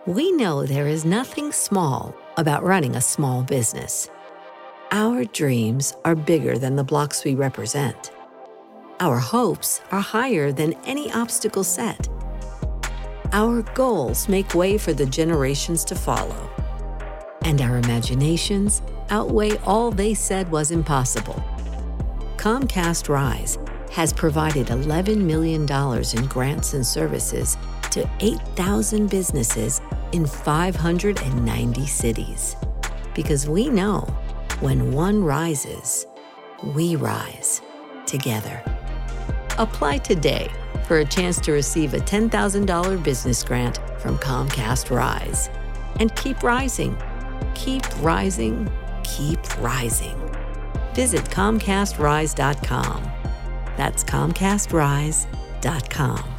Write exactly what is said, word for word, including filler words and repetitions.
We know there is nothing small about running a small business. Our dreams are bigger than the blocks we represent. Our hopes are higher than any obstacle set. Our goals make way for the generations to follow. And our imaginations outweigh all they said was impossible. Comcast Rise has provided eleven million dollars in grants and services to eight thousand businesses in five hundred ninety cities. Because we know when one rises, we rise together. Apply today for a chance to receive a ten thousand dollars business grant from Comcast Rise. And keep rising, keep rising, keep rising. Visit Comcast Rise dot com. That's Comcast Rise dot com.